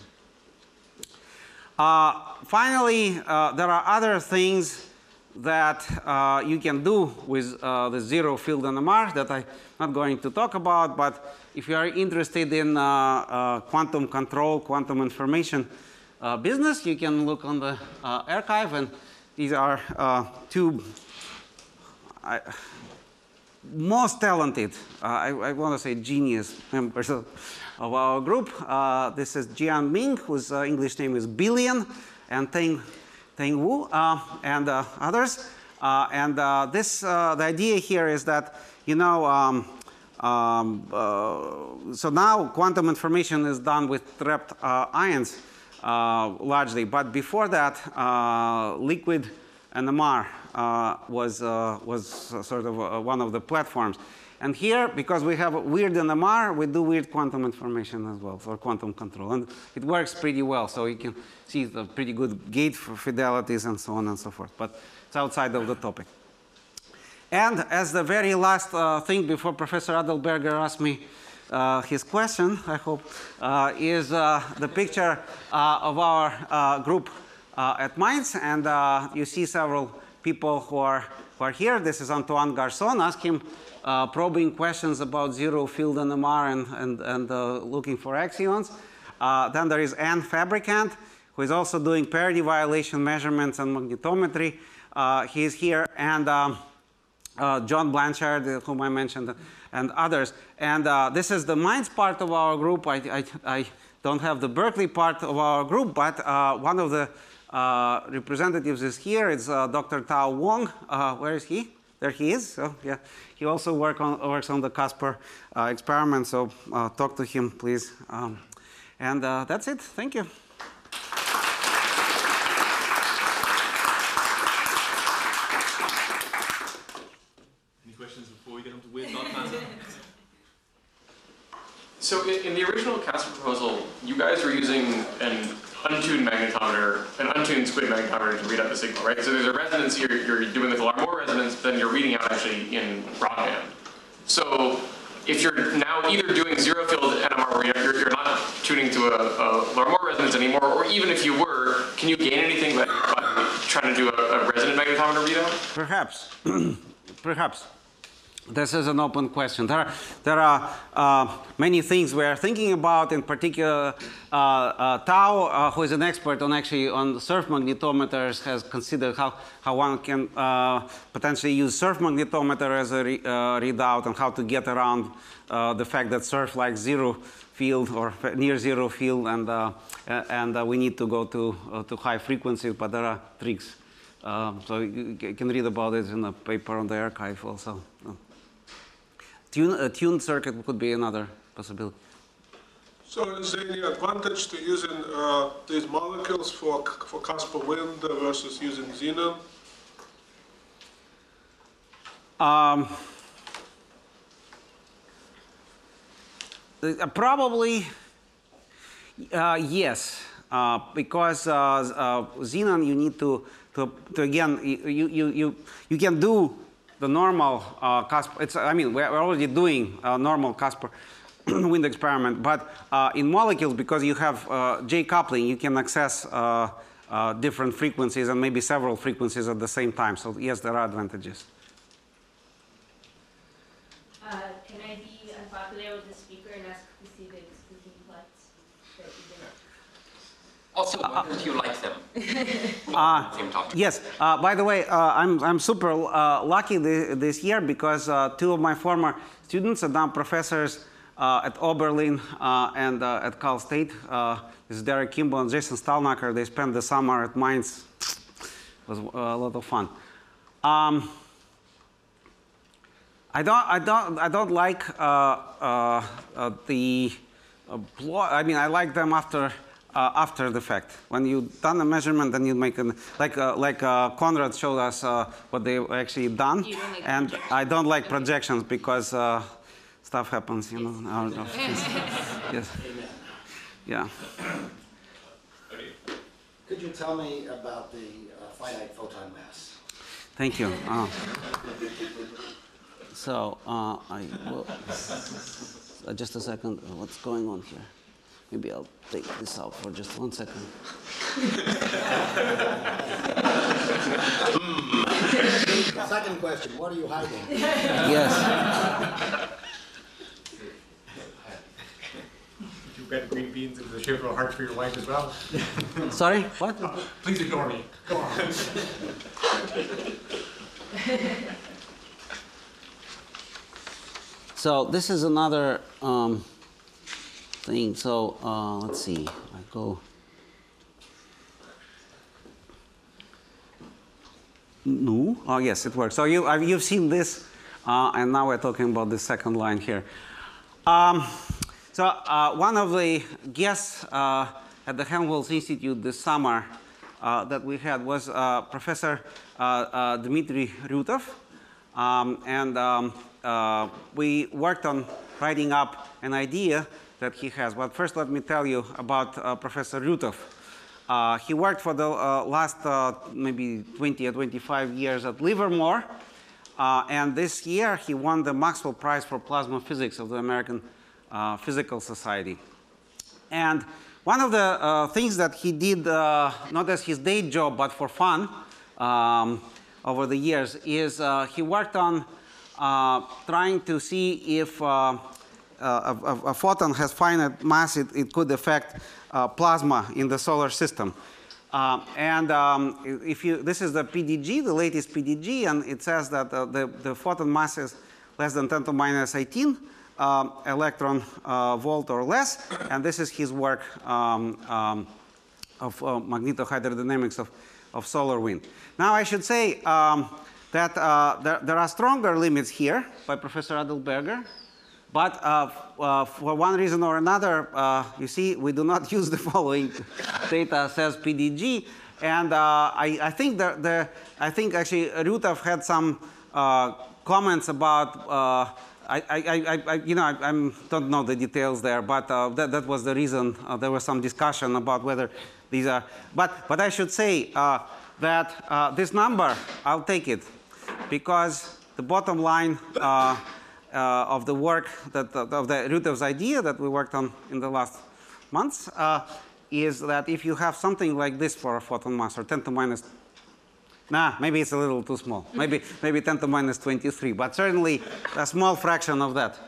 Uh, finally, uh, there are other things that uh, you can do with uh, the zero field N M R that I'm not going to talk about, but if you are interested in uh, uh, quantum control, quantum information uh, business, you can look on the uh, archive, and these are uh, two uh, most talented, uh, I, I want to say genius members of, of our group. Uh, this is Jian Ming, whose uh, English name is Billion, and Teng, Teng Wu, uh, and uh, others. Uh, and uh, this, uh, the idea here is that, you know, um, um, uh, so now quantum information is done with trapped uh, ions uh, largely, but before that, uh, liquid N M R uh, was, uh, was sort of uh, one of the platforms. And here, because we have weird N M R, we do weird quantum information as well for quantum control. And it works pretty well, so you can see the pretty good gate for fidelities and so on and so forth. But it's outside of the topic. And as the very last uh, thing before Professor Adelberger asked me uh, his question, I hope, uh, is uh, the picture uh, of our uh, group uh, at Mainz. And uh, you see several people who are, who are here. This is Antoine Garçon. Ask him uh, probing questions about zero field N M R and, and, and uh, looking for axions. Uh, then there is Anne Fabricant, who is also doing parity violation measurements and magnetometry. Uh, he is here. And um, uh, John Blanchard, uh, whom I mentioned, and others. And uh, this is the Mainz part of our group. I, I, I don't have the Berkeley part of our group, but uh, one of the Uh, representatives is here. It's uh, Doctor Tao Wong. Uh, where is he? there he is. So yeah, he also work on, works on the Casper uh, experiment. So uh, talk to him, please. Um, and uh, that's it. Thank you. Any questions before we get on to weird dark matter? So in, in the original Casper proposal, you guys were using an untuned magnetometer, an untuned squid magnetometer to read out the signal, right? So there's a resonance you're, you're doing with alarm more resonance than you're reading out actually in broadband. So if you're now either doing zero field N M R where you're, you're not tuning to a, a alarm more resonance anymore, or even if you were, can you gain anything by, by trying to do a, a resonant magnetometer readout? Perhaps. Perhaps. This is an open question. There are, there are uh, many things we are thinking about. In particular, uh, uh, Tao, uh, who is an expert on actually on surf magnetometers, has considered how, how one can uh, potentially use surf magnetometer as a re, uh, readout and how to get around uh, the fact that surf likes zero field or near zero field, and uh, and uh, we need to go to uh, to high frequencies. But there are tricks. Um, so you, you can read about it in a paper on the archive also. Tune, a tuned circuit could be another possibility. So is there any advantage to using uh, these molecules for, for Casper wind versus using xenon? Um, uh, probably, uh, yes, uh, because uh, uh, xenon you need to, to, to again, you, you, you, you can do the normal uh, Casper, it's, I mean, we're already doing a normal Casper wind experiment, but uh, in molecules, because you have uh, J coupling, you can access uh, uh, different frequencies and maybe several frequencies at the same time. So yes, there are advantages. Uh, can I be unpopular with the speaker and ask to see the exclusion plots that you did? Also, why don't you like them? Uh, Same topic. yes. Uh, by the way, uh, I'm I'm super uh, lucky th this year because uh, two of my former students are now professors uh, at Oberlin uh, and uh, at Cal State. Uh, this is Derek Kimball and Jason Stalnaker. They spent the summer at Mainz. It was a lot of fun. Um, I don't I don't I don't like uh, uh, uh, the uh, plot. I mean, I like them after. Uh, after the fact, when you've done a measurement, then you make an like uh, like uh, Conrad showed us uh, what they actually done, You don't like and projections. I don't like projections because uh, stuff happens, you know. Out of this. Yes. Yeah. Could you tell me about the uh, finite photon mass? Thank you. Uh, so uh, I will. Uh, just a second. What's going on here? Maybe I'll take this out for just one second. Second question, what are you hiding? Yes. Did you bet green beans into the shape of a heart for your wife as well? Sorry. What? Please ignore me. Go on. So this is another um, thing. So uh, let's see. I go. No. Oh yes, it works. So you uh, you've seen this, uh, and now we're talking about the second line here. Um, so uh, one of the guests uh, at the Helmholtz Institute this summer uh, that we had was uh, Professor uh, uh, Dmitry Ryutov, um, and um, uh, we worked on writing up an idea that he has. But first, let me tell you about uh, Professor Ryutov. Uh, he worked for the uh, last uh, maybe twenty or twenty-five years at Livermore, uh, and this year he won the Maxwell Prize for Plasma Physics of the American uh, Physical Society. And one of the uh, things that he did, uh, not as his day job, but for fun um, over the years, is uh, he worked on uh, trying to see if uh, Uh, a, a photon has finite mass, it, it could affect uh, plasma in the solar system. Uh, and um, if you, this is the P D G, the latest P D G, and it says that uh, the, the photon mass is less than ten to the minus eighteen uh, electron uh, volt or less. And this is his work um, um, of uh, magnetohydrodynamics of, of solar wind. Now I should say, um, that uh, there, there are stronger limits here by Professor Adelberger. But uh, uh, for one reason or another, uh, you see, we do not use the following data says P D G. And uh, I, I think the, the I think actually Ryutov had some uh, comments about uh, I, I, I, you know I I'm, don't know the details there, but uh, that, that was the reason. Uh, there was some discussion about whether these are. But but I should say uh, that uh, this number, I'll take it, because the bottom line uh, uh, of the work that of the Ryutov's idea that we worked on in the last months uh, is that if you have something like this for a photon mass, or ten to minus, nah, maybe it's a little too small. Maybe maybe ten to minus twenty-three, but certainly a small fraction of that.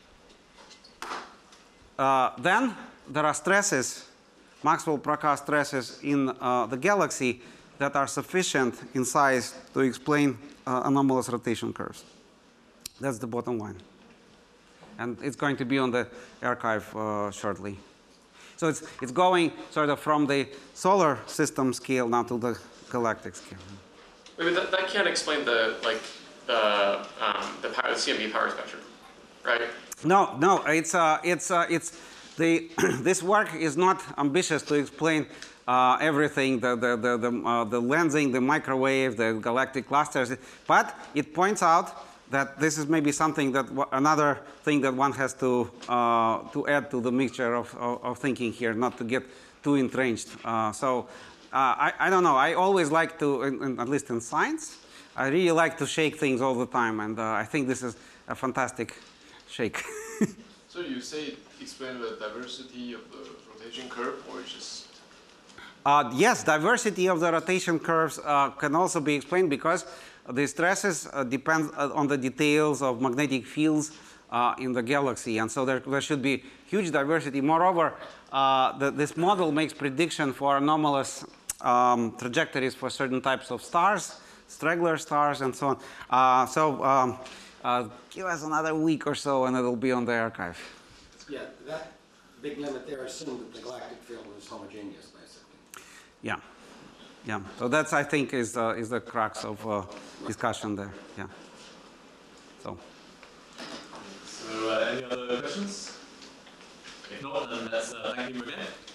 Uh, then there are stresses, Maxwell-Prakash stresses in uh, the galaxy that are sufficient in size to explain uh, anomalous rotation curves. That's the bottom line. And it's going to be on the archive uh, shortly. So it's, it's going sort of from the solar system scale now to the galactic scale. Wait, but that, that can't explain the, like, the, um, the, power, the C M B power spectrum, right? No, no, it's, uh, it's, uh, it's the, this work is not ambitious to explain uh, everything, the, the, the, the, uh, the lensing, the microwave, the galactic clusters, but it points out that this is maybe something that, another thing that one has to, uh, to add to the mixture of, of, of thinking here, not to get too entrenched. Uh, so uh, I, I don't know, I always like to, in, in, at least in science, I really like to shake things all the time, and uh, I think this is a fantastic shake. So you say explain the diversity of the rotation curve, or just? Uh, yes, diversity of the rotation curves uh, can also be explained because the stresses uh, depend on the details of magnetic fields uh, in the galaxy, and so there, there should be huge diversity. Moreover, uh, the, this model makes prediction for anomalous um, trajectories for certain types of stars, straggler stars, and so on. Uh, so um, uh, give us another week or so, and it'll be on the archive. Yeah, that big limit there assumed that the galactic field was homogeneous, basically. Yeah. Yeah, so that's, I think, is, uh, is the crux of uh, discussion there. Yeah. So. So, uh, any other questions? If not, then let's uh, thank you again.